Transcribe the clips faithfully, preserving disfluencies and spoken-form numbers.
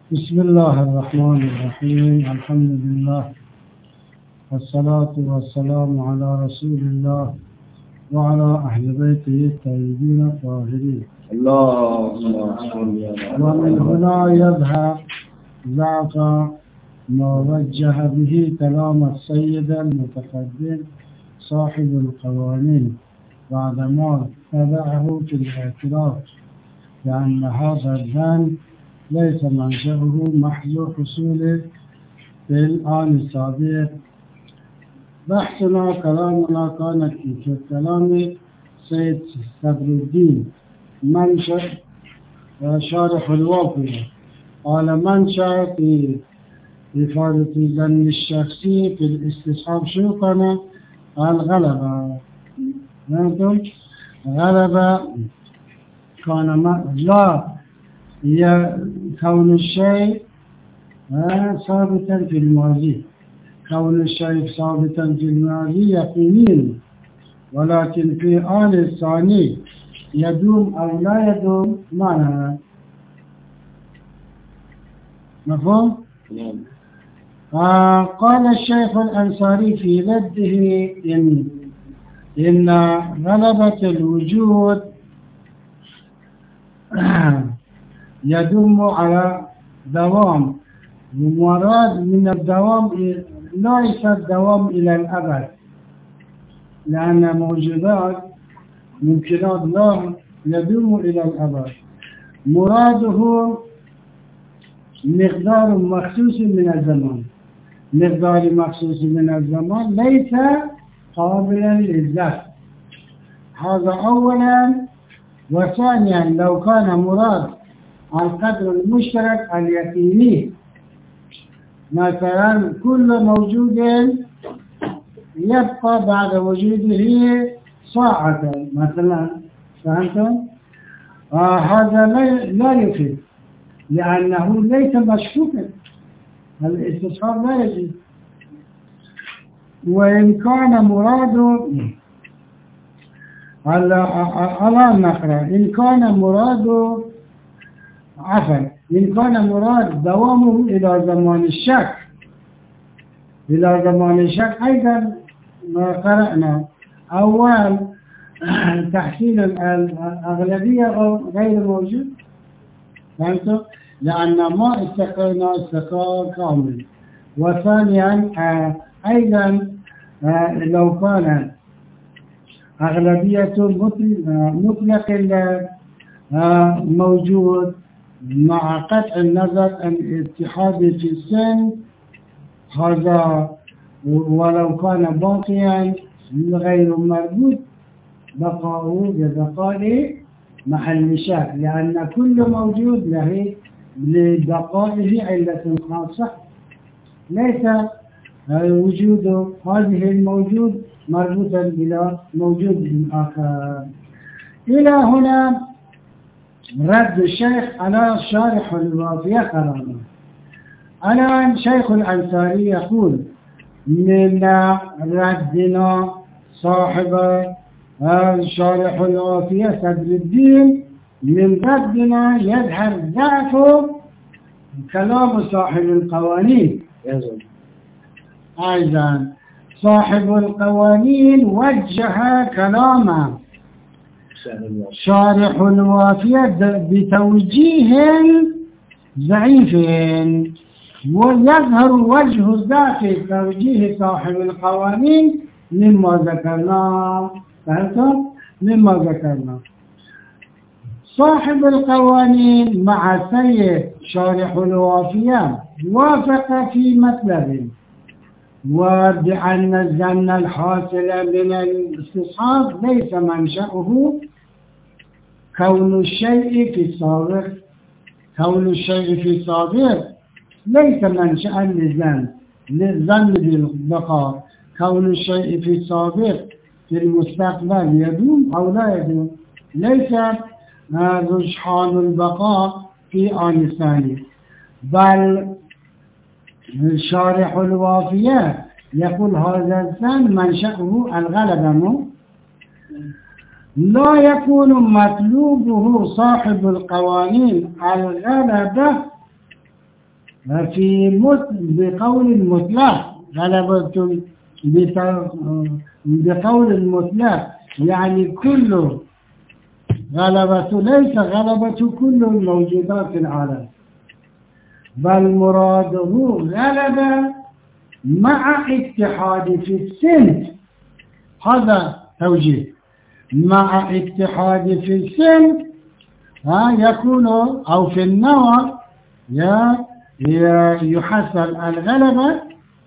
بسم الله الرحمن الرحيم. الحمد لله والصلاة والسلام على رسول الله وعلى أهل بيته الطيبين الطاهرين. اللهم صل على ومن هنا يظهر ضعف ما وجه به كلام السيد المتقدم صاحب القوانين بعدما تبعه في الاعتراف بأن هذا الذنب ليس منشأه محض حصوله في الآن السابق. بحثنا كلامنا كانت في كلام سيد صدر الدين منشأ شارح الوافية. قال منشأ في إفادة الظن الشخصي في الاستصحاب شو كان؟ الغلبة. فهمتم؟ غلبة كان ما لا هي كون الشيء ثابتا في الماضي. كون الشيء ثابتا في الماضي يقيني، ولكن في آل الثاني يدوم أو لا يدوم معنى. مفهوم؟ نعم. آه قال الشيخ الأنصاري في رده إن إن غلبة الوجود يدوم على دوام، ومراد من الدوام ليس الدوام إلى الأبد، لأن موجودات ممكنات لا يدوم إلى الأبد. مراده مقدار مخصوص من الزمان، مقدار مخصوص من الزمان ليس قابلا للذات. هذا أولا. وثانيا لو كان مراد القدر المشترك اليقيني، مثلا كل موجود يبقى بعد وجوده ساعة مثلا، فهمتم؟ آه هذا لا يفيد، لأنه ليس مشكوكا، الاستصحاب لا يجب. وإن كان مراده على النقرة، إن كان مراده عفوا إن كان مراد دوامه إلى زمان الشك، إلى زمان الشك أيضا ما قرأنا أول تحصيل الأغلبية غير موجود، فهمتوا؟ لأن ما استقرنا استقرار كامل. وثانيا أيضا لو كان أغلبية مطلق موجود مع قطع النظر عن الاتحاد في السن، هذا ولو كان باقيا غير مربوط بقاؤه ببقاء محل شك، لأن كل موجود له لبقائه علة خاصة، ليس وجود هذه الموجود مربوطا إلى موجود آخر. إلى هنا رد الشيخ على شارح الوافية كلامه. الآن شيخ الأنصاري يقول من ردنا صاحب شارح الوافية صدر الدين، من ردنا يظهر ضعف كلام صاحب القوانين. أيضا صاحب القوانين وجه كلامه شارح الوافية بتوجيه ضعيف، ويظهر وجه ذات توجيه صاحب القوانين مما ذكرناه. فهمتم؟ مما ذكرناه صاحب القوانين مع سيد شارح الوافية وافق في مطلب، وبأن الظن الحاصل من الاستصحاب ليس منشأه كون الشيء في السابق. كون الشيء في السابق ليس منشأ للظن للظن بالبقاء. كون الشيء في السابق في المستقبل يدوم أو لا يدوم، ليس رجحان البقاء في آن الثاني. بل شارح الوافية يقول هذا الظن منشأه الغلبة، لا يكون مطلوبه صاحب القوانين الغلبة في بقول مطلق غلبة بقول مطلق يعني كل غلبة ليس غلبة كل الموجودات في العالم، بل مراده غلبة مع اتحاد في السن. هذا توجيه مع اتحاد في السن ها يكون أو في النوع يحصل الغلبة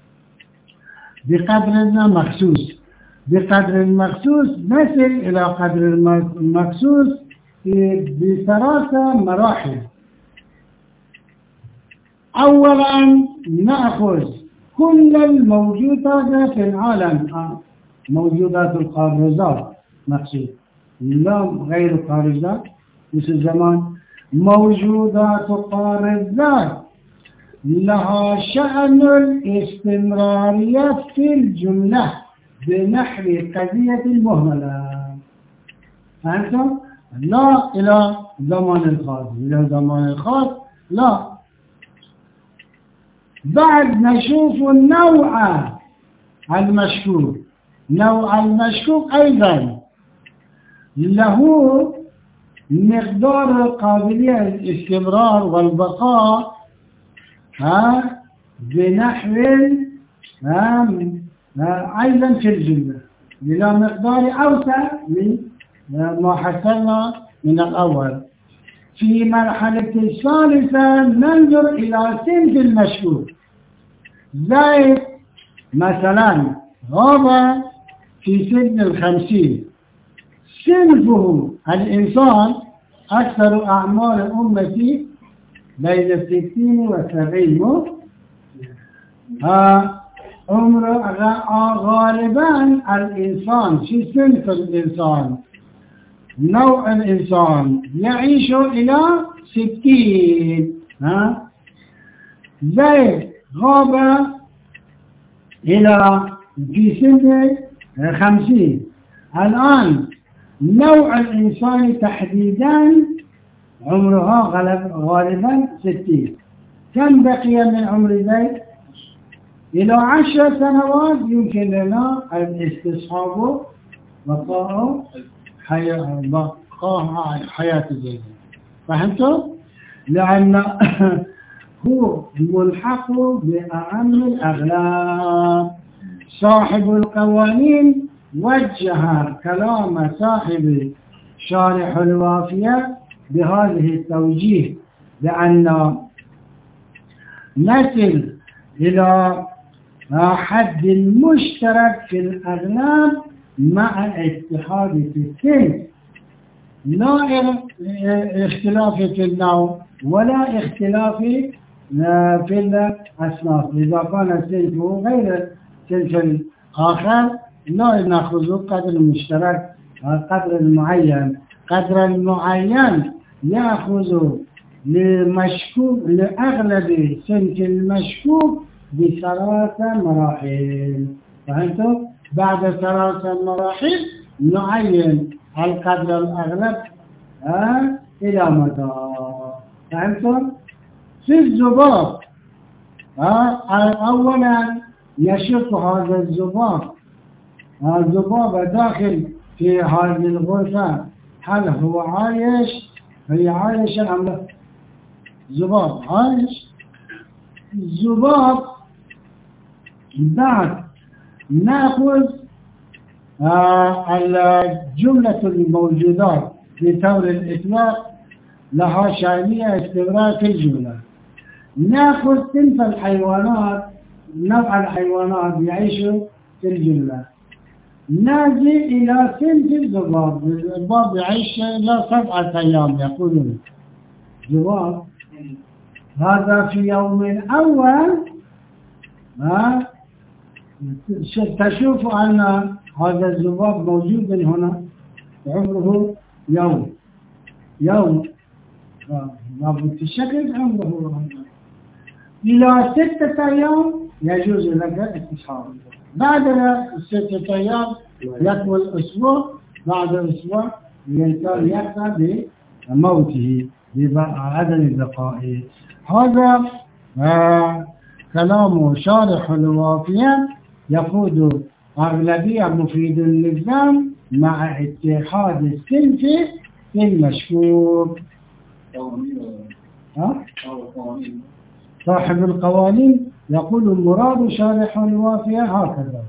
بقدر مخصوص، بقدر مخصوص نصل إلى قدر مخصوص بثلاثة مراحل. أولا نأخذ كل الموجودات في العالم، موجودات القارزات مقصود لا غير القارزات مثل زمان، موجودات القارزات لها شأن الاستمرارية في الجملة بنحو قضية المهملة. فهمتم؟ لا إلى زمان الخاص، إلى زمان الخاص لا. بعد نشوف النوع المشكوك. نوع المشكوك أيضا له مقدار قابلية الاستمرار والبقاء ها بنحو ها أيضا في الجملة إلى مقدار أوسع من ما حصلنا من الأول. في مرحلة الثالثة ننظر إلى سنف المشكوك، زي مثلا غاب في سن الخمسين، سنفه الإنسان أكثر أعمار أمتي بين الستين والسبعين، عمر غالبا الإنسان في سنف الإنسان نوع الإنسان يعيش إلى ستين، ها زي غاب إلى في سن خمسين. الآن نوع الإنسان تحديدا عمرها غالبا ستين. كم بقي من عمر ذلك؟ إلى عشر سنوات يمكن لنا الاستصحاب بقاء حياة بقاء حياة الجيد. فهمتوا؟ لأن هو ملحق بأهم الأغلام. صاحب القوانين وجه كلام صاحب شارح الوافية بهذه التوجيه، لأن نصل إلى حد مشترك في الأغلام مع اتحاد في السن، لا اختلاف في النوع ولا اختلاف في الأصناف. إذا كان السن غير سن آخر لا نأخذ قدر المشترك، قدر المعين. قدر المعين يأخذ لمشكوك لأغلب سنة المشكوك بثلاثة مراحل. فهمتوا؟ بعد ثلاثة مراحل نعين القدر الأغلب آه إلى متى. فهمتوا؟ في الذباب آه أولا يشق هذا الذباب الذباب داخل في هذه الغرفة، هل هو عايش؟ هي عايشة أم لا؟ ذباب عايش. الذباب بعد نأخذ آه الجملة الموجودات بطور الإطلاق لها شأنية استمرار في الجملة. نأخذ صنف الحيوانات، نوع الحيوانات يعيشوا في الجملة. نجي إلى صنف الذباب. الذباب يعيش إلى سبعة أيام يقولون. ذباب هذا في يوم أول ها تشوف أن هذا الذباب موجود هنا عمره يوم يوم في الشكل عمره إلى ستة أيام يجوز لك استصحاب. بعد ستة أيام يكمل أسبوع، بعد أسبوع يبدأ بموته بعدم البقاء. هذا آه كلام شارح الوافية يقود أغلبية مفيد للزام مع اتحاد الصنف في المشكوك. صاحب القوانين يقول المراد شارح الوافية هكذا.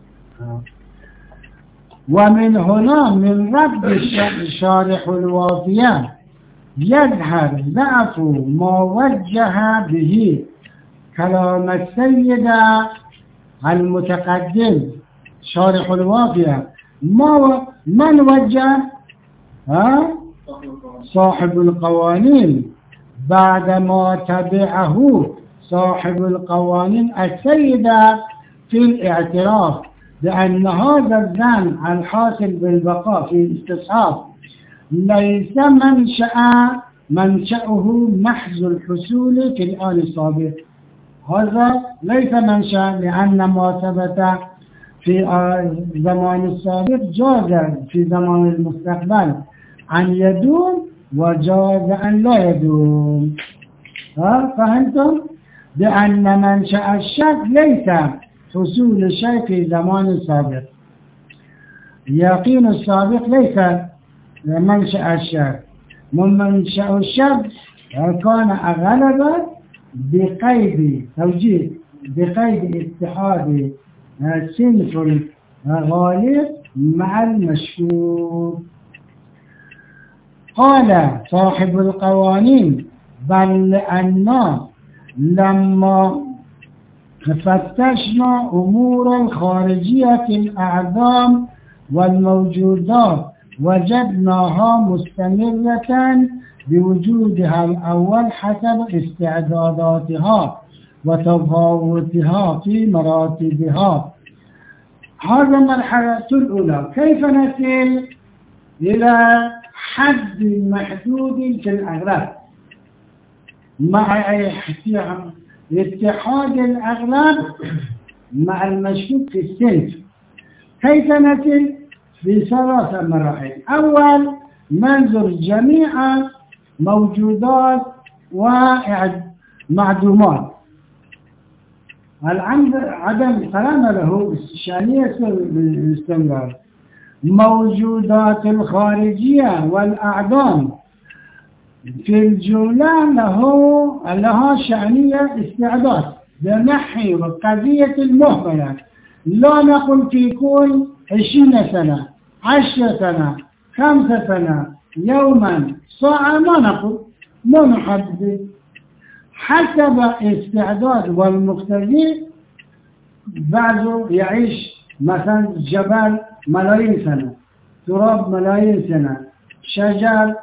ومن هنا من رد شارح الوافية يظهر ضعف ما وجه به كلام السيد المتقدم شارح الوافية. ما من وجه؟ ها؟ صاحب القوانين بعدما تبعه صاحب القوانين السيد في الاعتراف بأن هذا الظن الحاصل بالبقاء في الاستصحاب ليس منشأ منشأه محض الحصول في الآن السابق. هذا ليس منشأ لأن ما ثبت في الزمان السابق جاز في زمان المستقبل أن يدوم وجاز أن لا يدوم. ها فهمتم؟ بأن منشأ الشك ليس حصول الشيء في زمان السابق. يقين السابق ليس منشأ الشك. من منشأ الشك كان أغلب بقيد توجيه بقيد اتحاد صنف الغالب مع المشكوك. قال صاحب القوانين بل لأننا لما فتشنا أمور الخارجية الأعظام والموجودات وجدناها مستمرة بوجودها الأول حسب استعداداتها وتفاوتها في مراتبها. هذا المرحلة الأولى. كيف نصل إلى حد محدود في الأغلب مع اتحاد الأغلب مع المشكوك في السلف؟ كيف نصل؟ في ثلاث مراحل. أول منظر جميع موجودات ومعدومات عدم كلام له شأنية الاستمرار. موجودات الخارجية والأعدام في الجملة له لها شأنية استعداد بنحي قضية المهملة. لا نقول في كل عشرين سنة عشر سنة خمسة سنة يوما ساعة، ما نقول ما نحدد حسب استعداد والمقتدي. بعضه يعيش مثلا جبل ملايين سنة، تراب ملايين سنة، شجر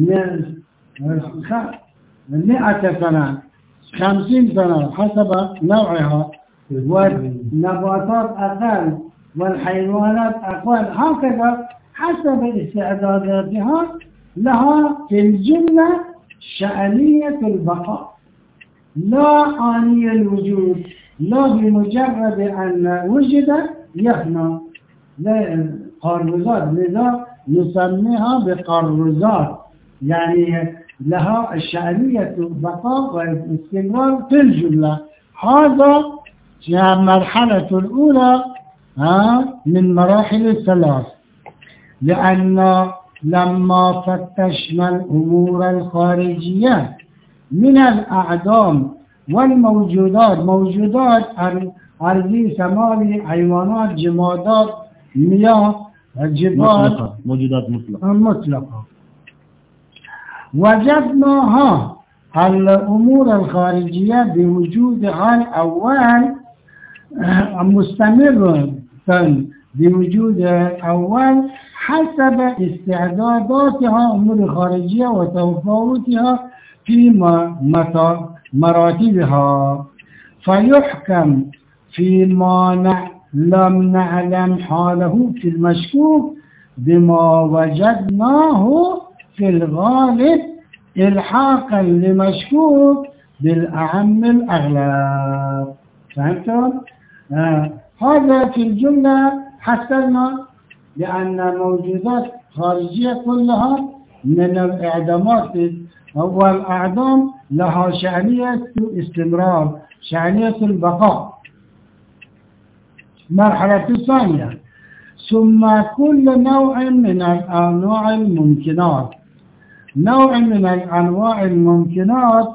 مئة سنة خمسين سنة حسب نوعها، والنباتات أقل والحيوانات أقل، هكذا حسب استعداداتها لها في الجملة شأنية البقاء لا آنية الوجود، لا بمجرد أن وجد يفنى. قرزات لذا نسميها بقرزات، يعني لها الشأنية البقاء والاستمرار في الجملة. هذا المرحلة الأولى من مراحل الثلاث. لأن لما فتشنا الأمور الخارجية من الأعدام والموجودات، موجودات أرضي سماوي حيوانات جمادات مياه جبال مطلقة. موجودات مطلقة مطلقة وجدناها الأمور الخارجية بوجودها الأول مستمرة بوجود الأول حسب استعداداتها أمور الخارجية وتفاوتها في مراتبها. فيحكم فيما لم نعلم حاله في المشكوك بما وجدناه في الغالب إلحاقا لمشكوك بالأعم الأغلب. فهمتم؟ آه. هذا في الجملة حسنا لأن موجودات خارجية كلها من الإعدامات والأعدام لها شأنية استمرار، شأنية البقاء. مرحلة الثانية، ثم كل نوع من الأنواع الممكنات، نوع من الأنواع الممكنات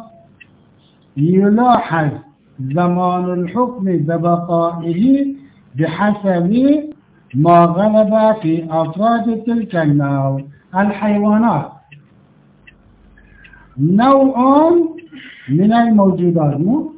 يلاحظ زمان الحكم ببقائه بحسب ما غلب في أفراد تلك النوع. الحيوانات نوع من الموجودات، مو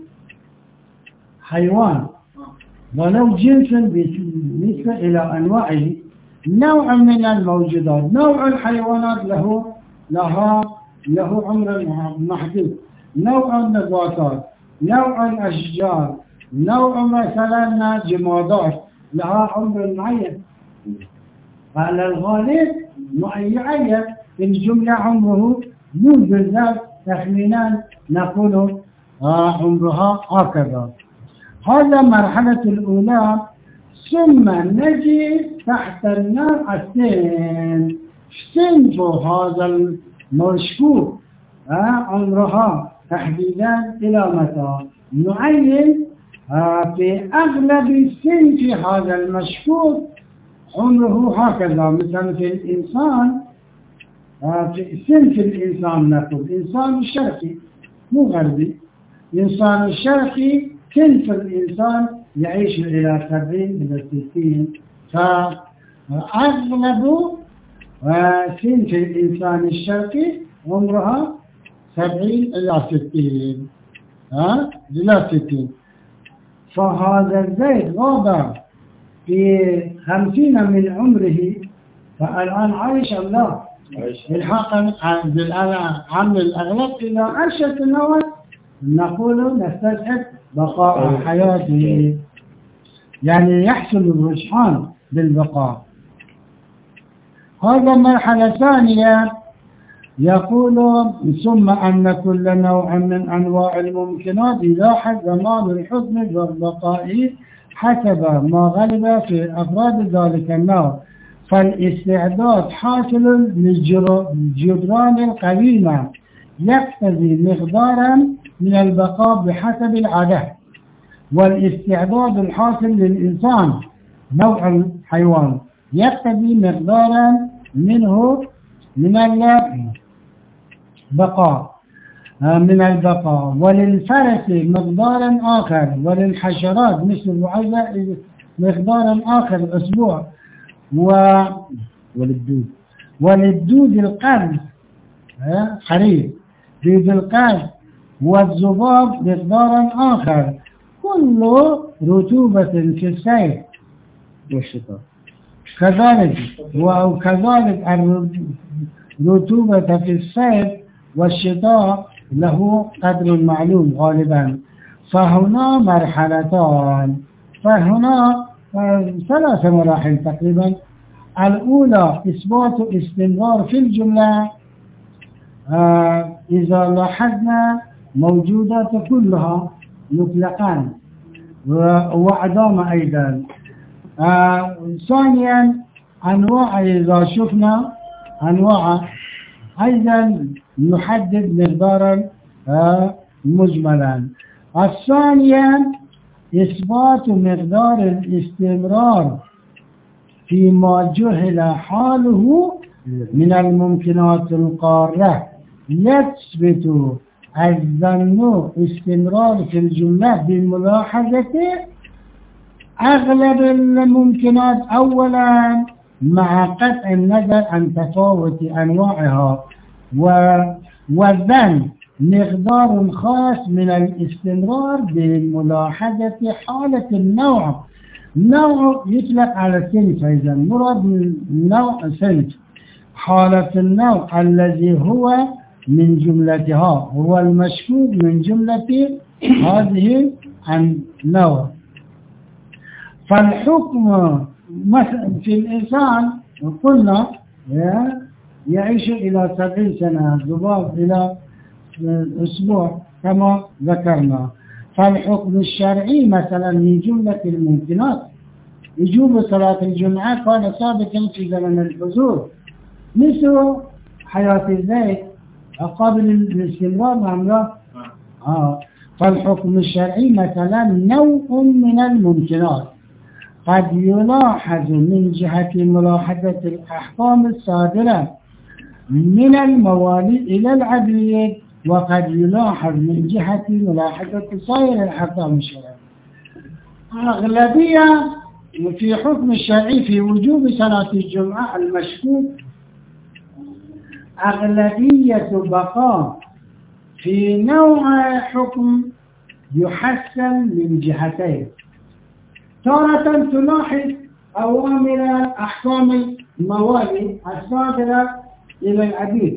حيوان ولو جنس بالنسبة إلى أنواعه، نوع من الموجودات. نوع الحيوانات له لها له عمر محدود، نوع النباتات، نوع الأشجار، نوع مثلا جمادات لها عمر معين. على الغالب معين في الجملة عمره مو بالذات، تخمينا نقول آه عمرها هكذا. هذا مرحلة الأولى. ثم نجي تحت النوع الثاني، صنف هذا المشكوك آه عمرها تحديدا إلى متى نعين. آه في أغلب صنف هذا المشكوك عمره هكذا. مثلا في الإنسان، آه في صنف الإنسان نقول إنسان الشرقي مو غربي، الإنسان الشرقي صنف الإنسان يعيش إلى سبعين إلى ستين. فأغلب آه صنف الإنسان الشرقي عمرها سبعين إلى ستين ها إلى ستين. فهذا الزيد غاب في خمسين من عمره، فالآن عايش الله الحقا عن الأغلب إلى عشر سنوات نقول نستشهد بقاء حياته، يعني يحصل الرجحان بالبقاء. هذا مرحلة ثانية. يقول ثم أن كل نوع من أنواع الممكنات يلاحظ زمان الحكم والبقاء حسب ما غلب في أفراد ذلك النوع. فالاستعداد حاصل للجدران القديمة يقتضي مقدارا من البقاء بحسب العادة. والاستعداد الحاصل للإنسان نوع الحيوان يقتضي مقدارا منه من البقاء من البقاء وللفرس مقدارا آخر، وللحشرات مثل الوعزة مقدارا آخر أسبوع، و وللدود وللدود القرن حرير دود القرن والذباب مقدارا آخر. كل رطوبة في الصيف والشتاء كذلك، وكذلك الرطوبة في الصيف والشتاء له قدر معلوم غالبا. فهنا مرحلتان، فهنا ثلاث مراحل تقريبا. الأولى إثبات استمرار في الجملة. آه إذا لاحظنا موجودات كلها مطلقا وعدام أيضا. آه ثانيا أنواع، إذا شفنا أنواع أيضا نحدد مقدارا آه مجملا. الثانيا إثبات مقدار الاستمرار فيما جهل حاله من الممكنات القارة. يثبت الظن استمرار في الجملة بملاحظة أغلب الممكنات أولا مع قطع النظر عن تفاوت أنواعها، والظن مقدار خاص من الاستمرار بملاحظة حالة النوع. نوع يطلق على الصنف، إذا مراد النوع صنف، حالة النوع الذي هو من جملتها هو المشكوك من جملة هذه النوع. فالحكم مثلا في الإنسان قلنا يعيش إلى سبعين سنة، الذباب إلى أسبوع كما ذكرنا. فالحكم الشرعي مثلا من جملة الممكنات وجوب صلاة الجمعة كان ثابتا في زمن الحضور، مثل حياة الزيت قابل للاستمرار معاملة آه. فالحكم الشرعي مثلا نوع من الممكنات قد يلاحظ من جهة ملاحظة الأحكام الصادرة من الموالي إلى العبيد، وقد يلاحظ من جهة ملاحظة سائر الأحكام الشرعية. أغلبية في حكم الشرعي في وجوب صلاة الجمعة المشكوك أغلبية بقاء في نوع حكم يحسن من جهتين. تارة تلاحظ أوامر أحكام الموالي الصادرة إلى العبيد،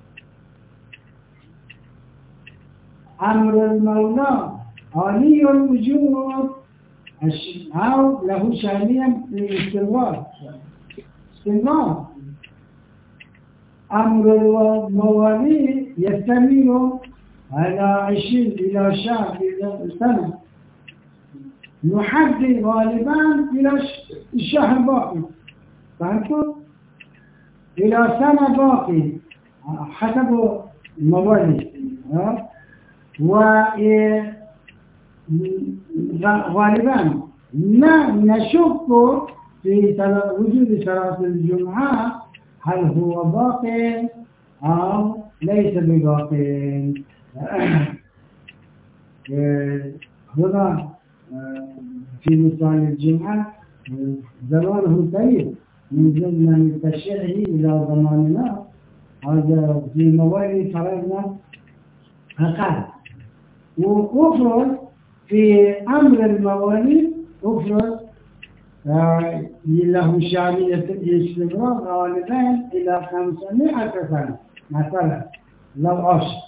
أمر المولى عالي الوجود أو له شأنيا للاستمرار استمرار أمر الموالي يستمر على عشرين إلى شهر إلى سنة، نحدد غالبا إلى الشهر باقي، فهمتوا؟ إلى سنة باقي حسب الموالي. وغالبا نشك في وجود صلاة الجمعة هل هو باقي أو ليس بباقي. هنا في مثال الجمعة زمانه طيب من زمن تشريعه إلى زماننا، هذا في موالي فرضنا أقل. وأفرض في أمر الموالي أفرض آه له شامية الاستمرار غالبا إلى خمسمائة سنة مثلا لو عشر.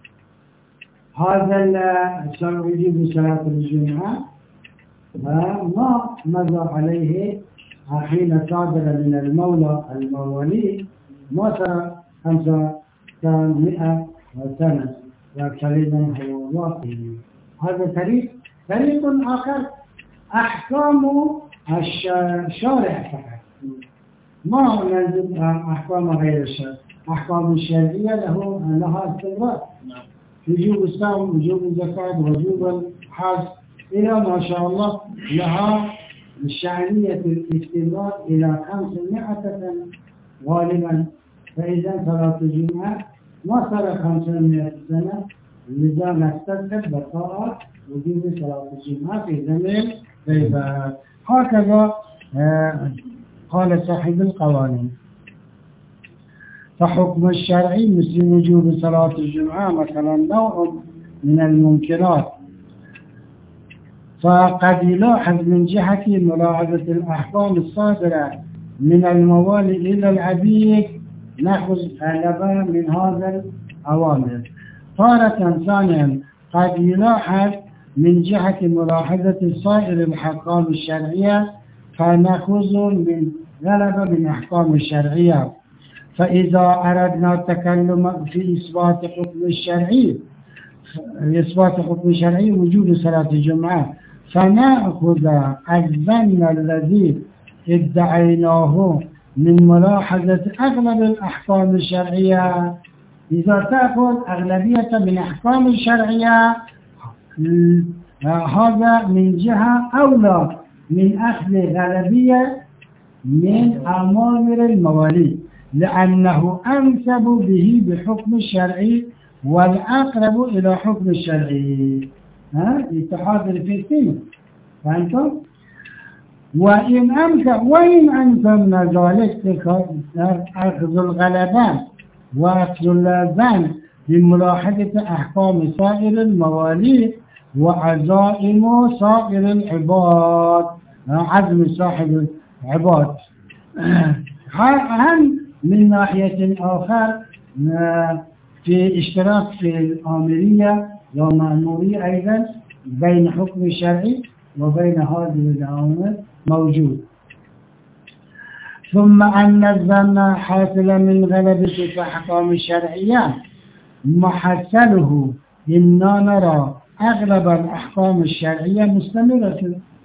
هذا يجب صلاة الجمعة ما مضى عليه حين صادر من المولى الموالي ما صار خمسمائة سنة وكلمة هو واقعي. هذا طريق طريق آخر أحكام الشارع فقط، ما نلزم أحكام غير الشارع. أحكام الشرعية له لها استمرار، وجوب الصوم وجوب الزكاة وجوب الحج إلى ما شاء الله لها شأنية الاستمرار إلى خمسمائة سنة غالبا. فإذا صلاة الجمعة ما صار خمسمائة سنة، لذا نستدعي بقاء وجوب صلاة الجمعة في زمن غيبة. هكذا آه قال صاحب القوانين. فحكم الشرعي مثل وجوب صلاة الجمعة مثلا نوع من الممكنات، فقد يلاحظ من جهة ملاحظة الأحكام الصادرة من الموالي إلى العبيد نأخذ غالبا من هذا الأوامر. تارة ثانيا قد يلاحظ من جهة ملاحظة سائر الأحكام الشرعية فنأخذ من غالبا من أحكام الشرعية. فإذا أردنا التكلم في إثبات حكم الشرعي إثبات حكم الشرعي وجوب صلاة الجمعة فنأخذ الظن الذي ادعيناه من ملاحظة أغلب الأحكام الشرعية. إذا تأخذ أغلبية من أحكام الشرعية هذا من جهة أولى من أخذ غالبية من أوامر الموالي، لأنه أنسب به بحكم الشرعي والأقرب إلى حكم الشرعي. ها اتحاد الفقهي، فهمتم؟ وإن أمكن وإن أمكن ذلك أخذ الغلبان وأخذ الظن بملاحظة أحكام سائر الموالي وعزائم سائر العباد، عزم صاحب العباد. هم من ناحية آخر في اشتراك في الآمرية والمأمورية أيضا بين حكم الشرعي وبين هذه الأوامر موجود. ثم أن الظن حاصل من غلبة الأحكام الشرعية محصله إننا نرى أغلب الأحكام الشرعية مستمرة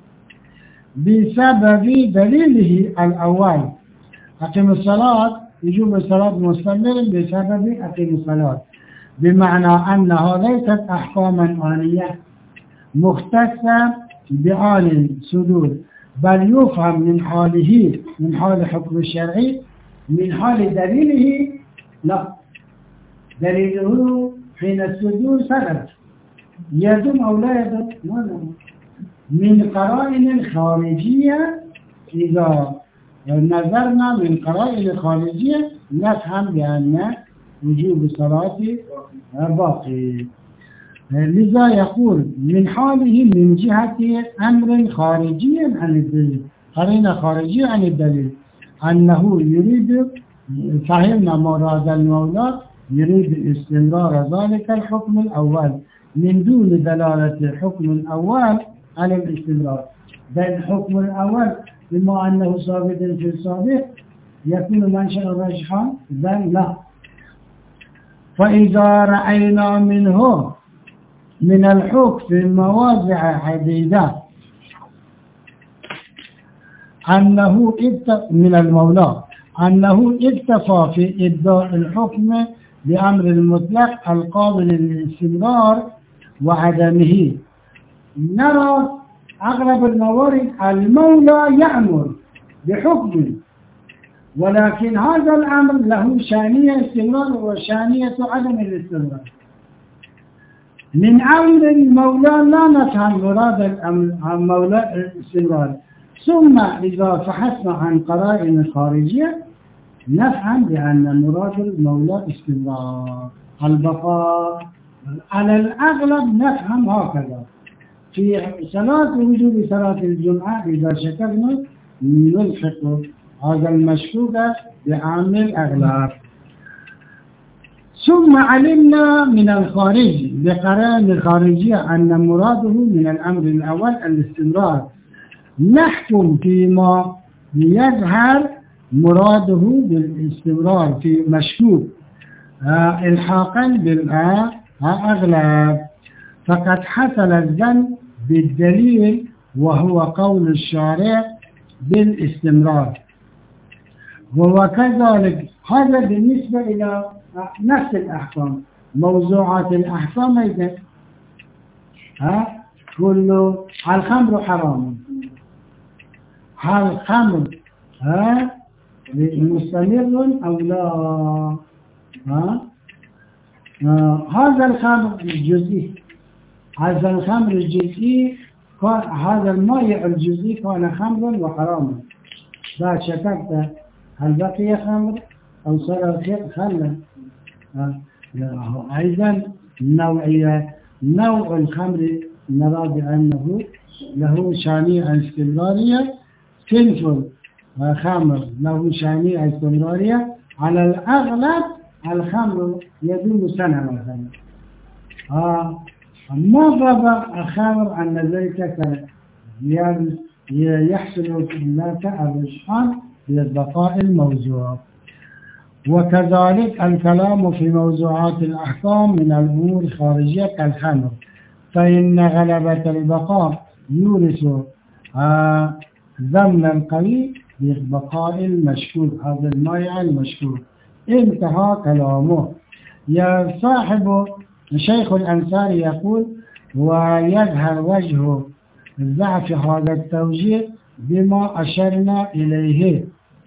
بسبب دليله الأول أقيم الصلاة، يجوب الصلاة مستمر بسبب أقيم الصلاة. بمعنى أنها ليست أحكاما آنية مختصة بآل الصدور، بل يفهم من حاله، من حال حكم الشرعي، من حال دليله لا، دليله حين الصدور سبب يدوم أو لا يدوم من قرائن خارجية. إذا نظرنا من قرائن خارجية نفهم بأن وجوب الصلاة باقي. لذا يقول من حاله من جهة أمر خارجي عن الدليل، قرينة خارجية عن الدليل، أنه يريد، فهمنا مراد المولى، يريد استمرار ذلك الحكم الأول من دون دلالة الحكم الأول على الاستمرار. بل الحكم الأول بما أنه ثابت في السابق يكون منشأ راجحا، بل لا. فإذا رأينا منه من الحكم في مواضع عديدة أنه من المولى أنه اكتفى في إبداء الحكم بأمر المطلق القابل للاستمرار وعدمه، نرى أغلب الموارد المولى يأمر بحكم، ولكن هذا الأمر له شانية استمرار وشانية عدم الاستمرار. من أمر المولى لا نفهم مراد المولى الاستمرار، ثم إذا بحثنا عن قرائن خارجية نفهم بأن مراد المولى استمرار البقاء. على الأغلب نفهم هكذا. في صلاة وجوب صلاة الجمعة إذا شكرنا نلحق هذا المشكوك بعامل الأغلب. ثم علمنا من الخارج بقرائن الخارجية أن مراده من الأمر الأول الاستمرار، نحكم فيما يظهر مراده بالاستمرار في مشكوك آه الحاقا بالأغلب، فقد حصل الظن بالدليل وهو قول الشارع بالاستمرار. وكذلك هذا بالنسبة إلى نفس الأحكام. موضوعات الأحكام أيضا ها كل الخمر حرام، هل الخمر ها مستمر أو لا؟ ها آه هذا الخمر الجزئي، هذا الخمر الجزئي هذا الماء الجزئي كان خمرا وحراما، لا شككت هل بقي خمر أو صار خلا؟ آه أيضا نوعية نوع الخمر نرى بأنه له شانية استمرارية، صنف خمر له شانية استمرارية. على الأغلب الخمر يدوم سنة مثلا، آه ما غاب الخمر أن ذلك يحصل لك الرجحان للبقاء الموضوع. وكذلك الكلام في موضوعات الأحكام من الأمور الخارجية كالخمر، فإن غلبة البقاء يورث آه ضمن القوي ببقاء المشكوك، هذا المائع المشكوك. انتهى كلامه. يا صاحب شيخ الأنصاري يقول: ويظهر وجه ضعف هذا التوجيه بما أشرنا إليه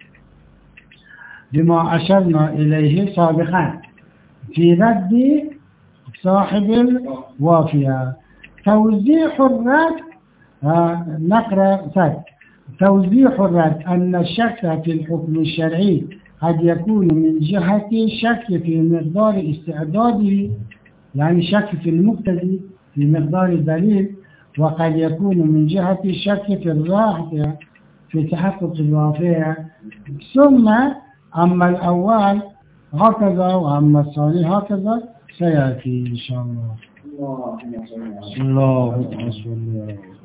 بما أشرنا إليه سابقا في رد صاحب الوافية. توضيح الرد آه نقرأ سد توضيح الرد أن الشك في الحكم الشرعي قد يكون من جهة شك في مقدار استعداده، يعني شك في المقتضي في مقدار الدليل، وقد يكون من جهة شك في الراحة في تحقق الوافية. ثم أما الأول هكذا وأما الثاني هكذا سيأتي إن شاء الله. الله أكبر.